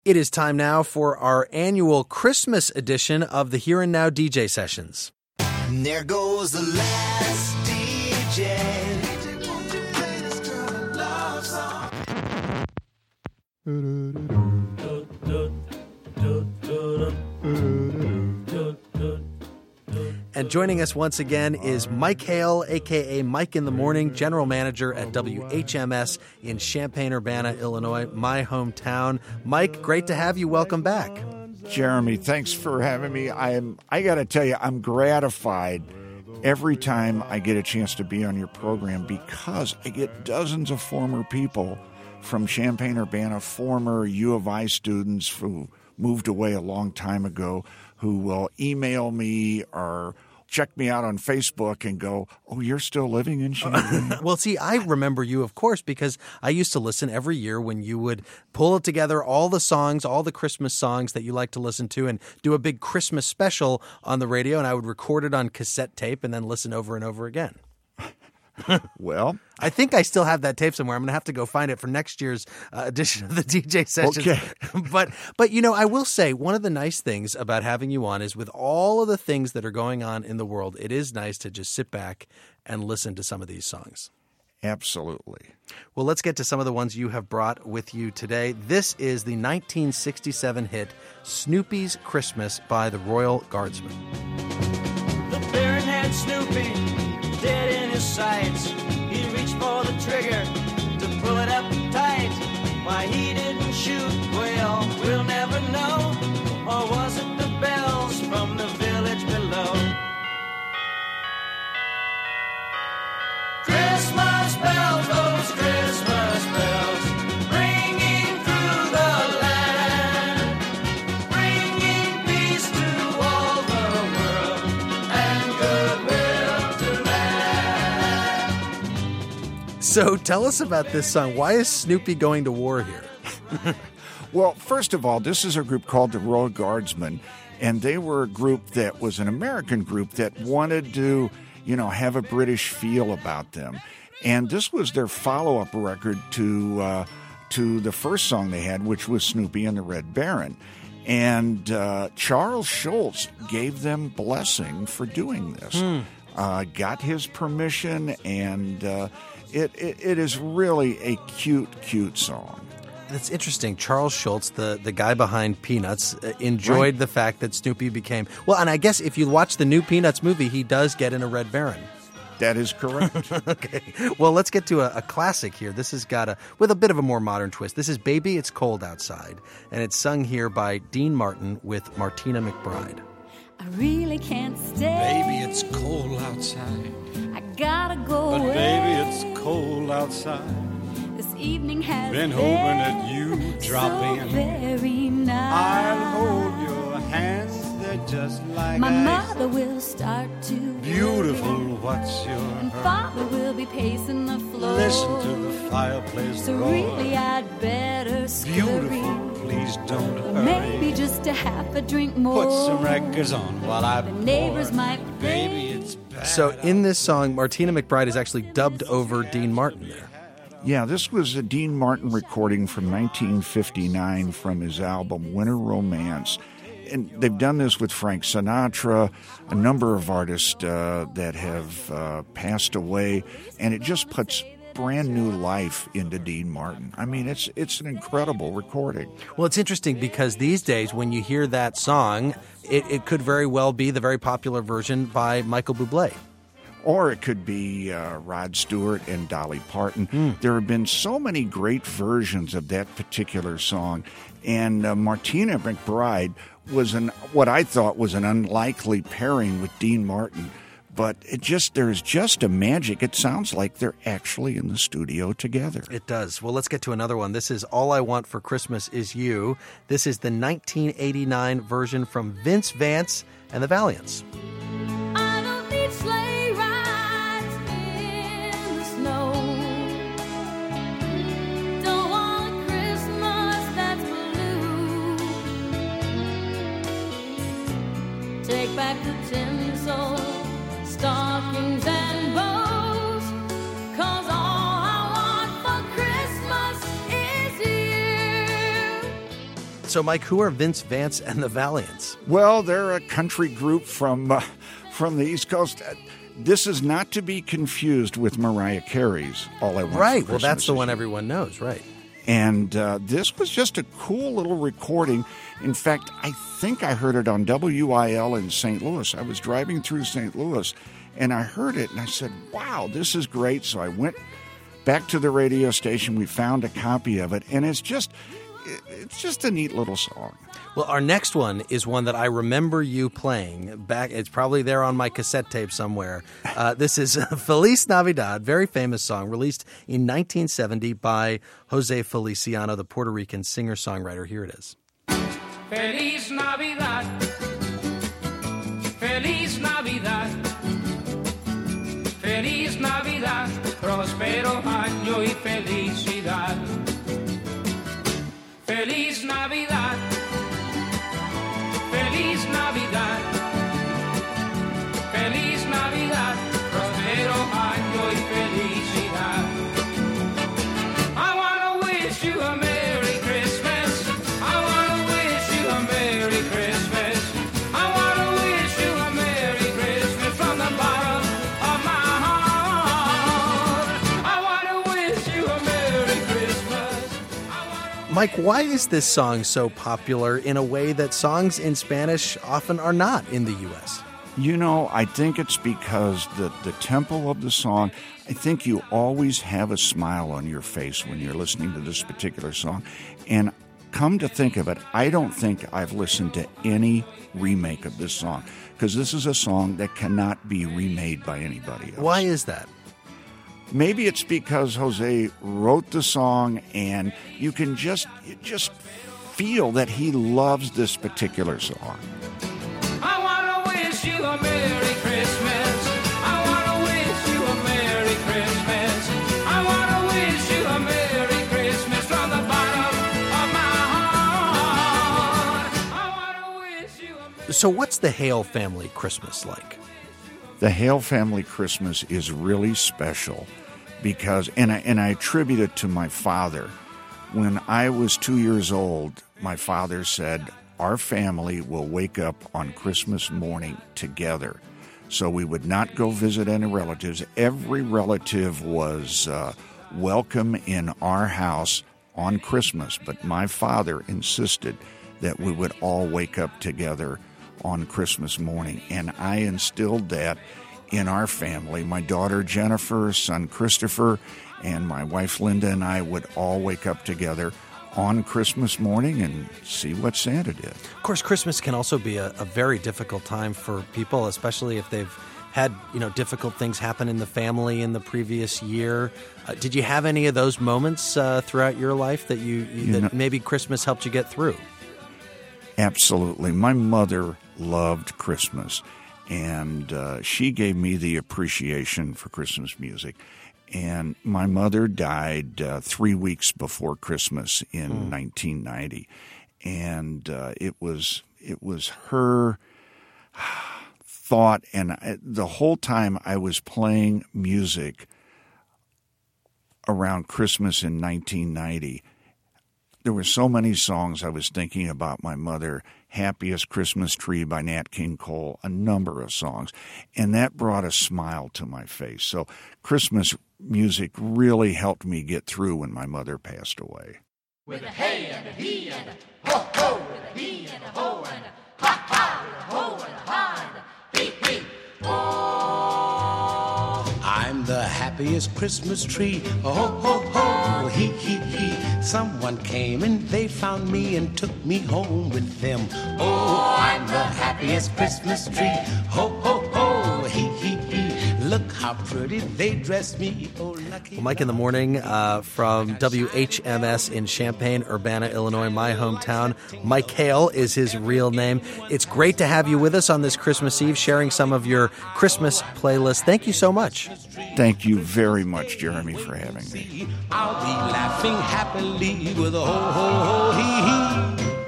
It is time now for our annual Christmas edition of the Here and Now DJ Sessions. And there goes the last DJ. And joining us once again is Mike Hale, a.k.a. Mike in the Morning, General Manager at WHMS in Champaign-Urbana, Illinois, my hometown. Mike, great to have you. Welcome back. Jeremy, thanks for having me. I got to tell you, I'm gratified every time I get a chance to be on your program because I get dozens of former people from Champaign-Urbana, former U of I students who moved away a long time ago, who will email me or check me out on Facebook and go, "Oh, you're still living in Champaign?" Well, see, I remember you, of course, because I used to listen every year when you would pull together all the songs, all the Christmas songs that you like to listen to and do a big Christmas special on the radio, and I would record it on cassette tape and then listen over and over again. Well, I think I still have that tape somewhere. I'm going to have to go find it for next year's edition of the DJ Sessions. Okay. But you know, I will say one of the nice things about having you on is with all of the things that are going on in the world, it is nice to just sit back and listen to some of these songs. absolutely. Well, let's get to some of the ones you have brought with you today. This is the 1967 hit Snoopy's Christmas by the Royal Guardsmen. The Baron had Snoopy dead in his sights. He reached for the trigger to pull it up tight. Why he didn't shoot, well, we'll never know. Or was it the bells from the village below? Christmas bells, those Christmas bells, ringing through the land, bringing peace to all the world and goodwill to man. So tell us about this song. Why is Snoopy going to war here? Well, first of all, this is a group called the Royal Guardsmen, and they were a group that was an American group that wanted to, have a British feel about them. And this was their follow-up record to the first song they had, which was Snoopy and the Red Baron. And Charles Schulz gave them blessing for doing this. Got his permission, and it is really a cute song. That's interesting. Charles Schulz, the guy behind Peanuts, enjoyed the fact that Snoopy became... Well, and I guess if you watch the new Peanuts movie, he does get in a Red Baron. That is correct. Okay. Well, let's get to a classic here. This has got with a bit of a more modern twist. This is Baby, It's Cold Outside, and it's sung here by Dean Martin with Martina McBride. I really can't stay. Baby, it's cold outside. I gotta go But away. baby, it's cold outside. This evening has Been hoping that you drop so in. very nice. I'll hold your hands, they're just like My ice. mother will start to Beautiful, what's your and hurry? father will be pacing the floor. Listen to the fireplace So roar. really I'd better scurry. Beautiful, please don't hurry. Maybe just a half a drink more. Put some records on while I The neighbors pour. might Baby, think. it's bad. So in this song, Martina McBride is actually dubbed over Dean Martin there. Yeah, this was a Dean Martin recording from 1959 from his album Winter Romance. And they've done this with Frank Sinatra, a number of artists that have passed away, and it just puts brand new life into Dean Martin. I mean, it's an incredible recording. Well, it's interesting because these days when you hear that song, it could very well be the very popular version by Michael Bublé. Or it could be Rod Stewart and Dolly Parton. There have been so many great versions of that particular song. And Martina McBride was what I thought was an unlikely pairing with Dean Martin. But there's just a magic. It sounds like they're actually in the studio together. It does. Well, let's get to another one. This is All I Want for Christmas Is You. This is the 1989 version from Vince Vance and the Valiants. I don't need sleigh rides in the snow. Don't want a Christmas that's blue. Take back the tinsel, stockings and bows, 'cause all I want for Christmas is you. So, Mike, who are Vince Vance and the Valiants? Well, they're a country group from the East Coast. This is not to be confused with Mariah Carey's All I Want for Right. Well, Christmas that's the Is one You. everyone knows, right? And this was just a cool little recording. In fact, I think I heard it on WIL in St. Louis. I was driving through St. Louis, and I heard it, and I said, wow, this is great. So I went back to the radio station. We found a copy of it, and it's just a neat little song. Well, our next one is one that I remember you playing back. It's probably there on my cassette tape somewhere. This is Feliz Navidad, very famous song, released in 1970 by Jose Feliciano, the Puerto Rican singer-songwriter. Here it is. Feliz Navidad, Feliz Navidad, Feliz Navidad, próspero año y felicidad. Feliz Navidad, Feliz Navidad, Feliz Navidad, próspero año y felicidad. I wanna wish you a Merry Christmas. I wanna wish you a Merry Christmas. I wanna wish you a Merry Christmas from the bottom of my heart. I wanna wish you a Merry Christmas. Mike, why is this song so popular in a way that songs in Spanish often are not in the U.S.? You know, I think it's because the tempo of the song, I think you always have a smile on your face when you're listening to this particular song. And come to think of it, I don't think I've listened to any remake of this song, because this is a song that cannot be remade by anybody else. Why is that? Maybe it's because Jose wrote the song, and you can just feel that he loves this particular song. I wanna wish you a Merry Christmas. I wanna wish you a Merry Christmas. I wanna wish you a Merry Christmas from the bottom of my heart. I wanna wish you a Merry So what's the Hale family Christmas like? The Hale family Christmas is really special because, and I attribute it to my father. When I was 2 years old, my father said, our family will wake up on Christmas morning together. So we would not go visit any relatives. Every relative was welcome in our house on Christmas, but my father insisted that we would all wake up together on Christmas morning. And I instilled that in our family. My daughter Jennifer, son Christopher, and my wife Linda and I would all wake up together on Christmas morning and see what Santa did. Of course, Christmas can also be a very difficult time for people, especially if they've had, difficult things happen in the family in the previous year. Did you have any of those moments throughout your life that that maybe Christmas helped you get through? Absolutely. My mother loved Christmas, and she gave me the appreciation for Christmas music. And my mother died 3 weeks before Christmas in 1990, and it was her thought. And the whole time I was playing music around Christmas in 1990, there were so many songs I was thinking about my mother. Happiest Christmas Tree by Nat King Cole, a number of songs. And that brought a smile to my face. So Christmas music really helped me get through when my mother passed away. With a hey and a he and a ho ho, with a he and a ho and a ha ha, with a ho and a ha and a he he ho. I'm the happiest Christmas tree, oh ho ho ho, he he he. Someone came and they found me and took me home with them. Oh, I'm the happiest Christmas tree, ho ho ho, he he he. Look how pretty they dress me, oh lucky. Well, Mike in the Morning from WHMS in Champaign-Urbana, Illinois, my hometown. Mike Hale is his real name. It's great to have you with us on this Christmas Eve, sharing some of your Christmas playlist. Thank you so much. Thank you very much, Jeremy, for having me. I'll be laughing happily with a ho ho ho hee hee.